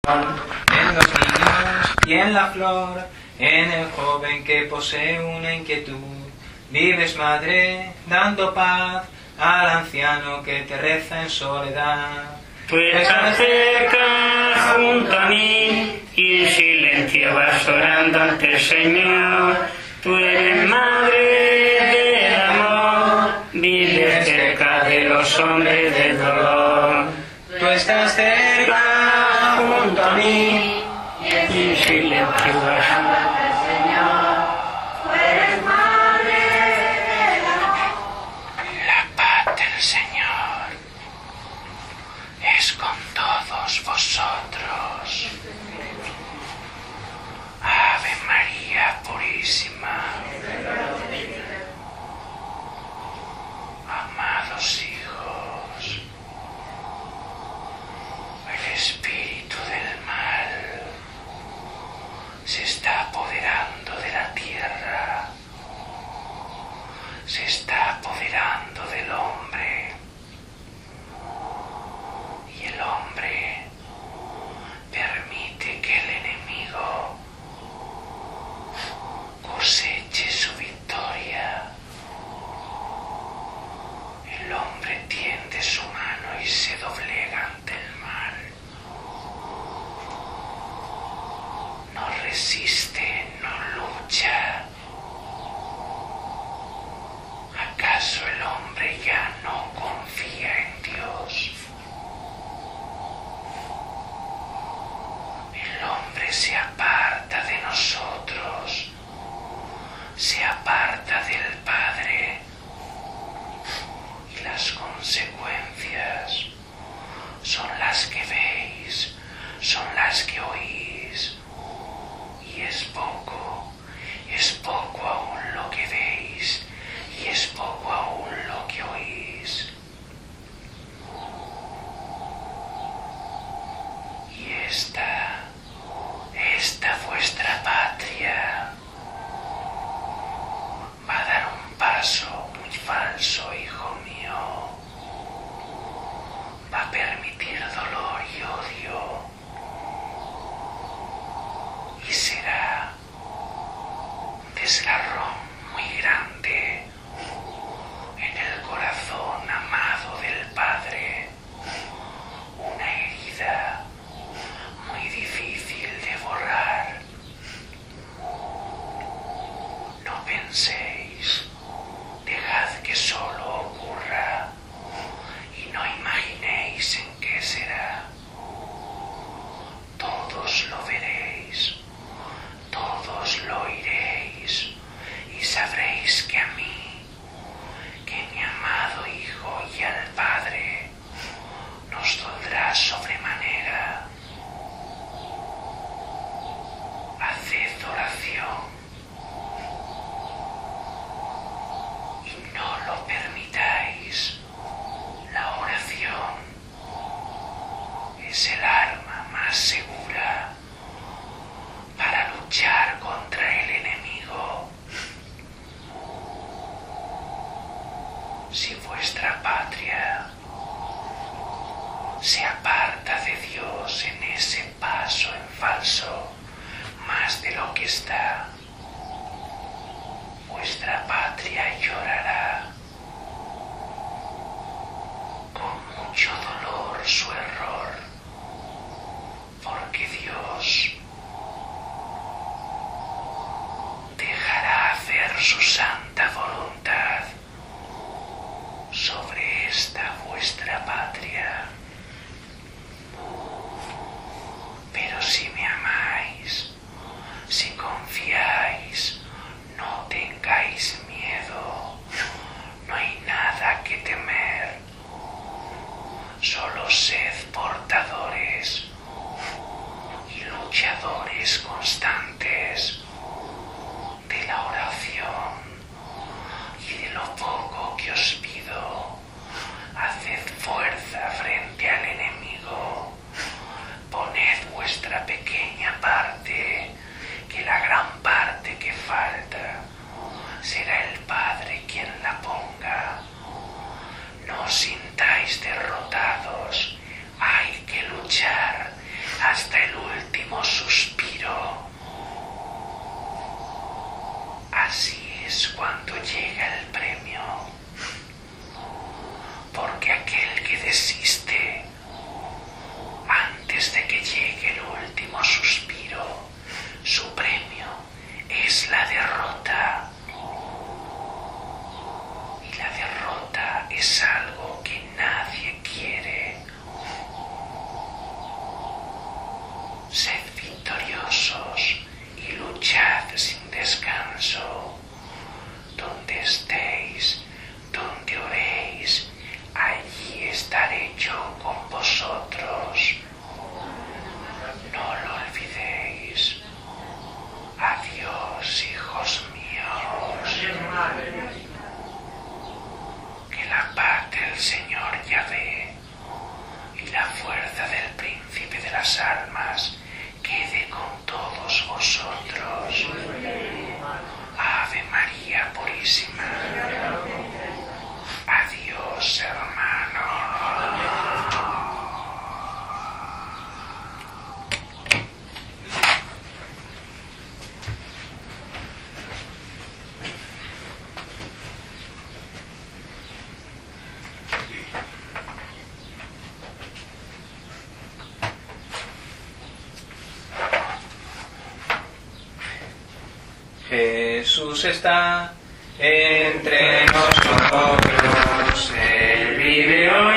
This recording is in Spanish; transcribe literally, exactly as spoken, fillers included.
En los niños y en la flor, en el joven que posee una inquietud. Vives, madre, dando paz al anciano que te reza en soledad. Tú estás cerca junto a mí y en silencio vas orando ante el Señor. Tú eres madre del amor, vives cerca de los hombres del dolor. Tú estás cerca junto a mí y en silencio vas orando ante el Señor. Tú eres madre del amor. La paz del Señor es con todos vosotros. Ave María Purísima. Amados hijos, el espíritu del mal se está apoderando de la tierra, se está apoderando del hombre. Y el hombre permite que el enemigo coseche su victoria. El hombre tiende su mano y se doblega ante el mal. No resiste, no lucha. ¿Acaso el hombre ya no confía en Dios? El hombre se aparta de nosotros, se aparta del Padre, y las consecuencias son las que veis, son las que oís, y es poco, es poco aún lo que veis, y es poco aún lo que oís. Y esta, esta vuestra patria va a dar un paso muy falso, hijo mío. Va a permitir dolor y odio. Y será un desgarrón muy grande en el corazón amado del Padre. Una herida muy difícil de borrar. No penséis, dejad que solo ocurra y no imaginéis en qué será. Todos lo veréis, todos lo oiréis y sabréis que a mí, que mi amado Hijo y al Padre, nos dolerá sobremanera. Haced oración y no lo permitáis. La oración es el arma más segura para luchar contra el enemigo. Si vuestra patria se aparta de Dios en ese paso en falso, más de lo que está, vuestra patria llorará con mucho dolor su error, porque Dios dejará hacer su santa voluntad sobre esta vuestra patria. Pero si me amáis, si confiáis, no tengáis miedo, no hay nada que temer, solo sed portadores y luchadores constantes de la oración y de lo poco que os pido. Haced fuerza frente al enemigo, poned vuestra pequeña parte, que la gran parte que falta será el Padre quien la ponga. No os sintáis derrotados, hay que luchar hasta el victoriosos y luchad sin descanso. Donde estéis, donde oréis, allí estaré yo con vosotros. No lo olvidéis. Adiós, hijos míos. Que la paz del Señor Yahvé y la fuerza del Príncipe de las almas quede con todos vosotros. Ave María Purísima. Adiós, hermano. Jesús está entre nosotros, Él vive hoy.